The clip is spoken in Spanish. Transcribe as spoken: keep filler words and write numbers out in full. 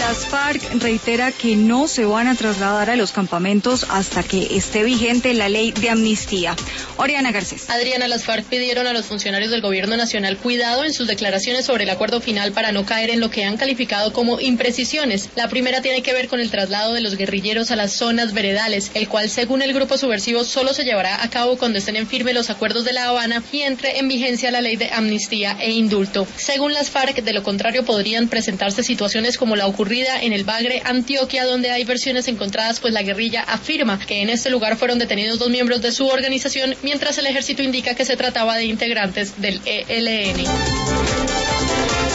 Las FARC reitera que no se van a trasladar a los campamentos hasta que esté vigente la ley de amnistía. Oriana Garcés. Adriana, las FARC pidieron a los funcionarios del Gobierno Nacional cuidado en sus declaraciones sobre el acuerdo final para no caer en lo que han calificado como imprecisiones. La primera tiene que ver con el traslado de los guerrilleros a las zonas veredales, el cual, según el grupo subversivo, solo se llevará a cabo cuando estén en firme los acuerdos de La Habana y entre en vigencia la ley de amnistía e indulto. Según las FARC, de lo contrario podrían presentarse situaciones como la ocurrida en el Bagre, Antioquia, donde hay versiones encontradas, pues la guerrilla afirma que en este lugar fueron detenidos dos miembros de su organización, mientras el ejército indica que se trataba de integrantes del E L N.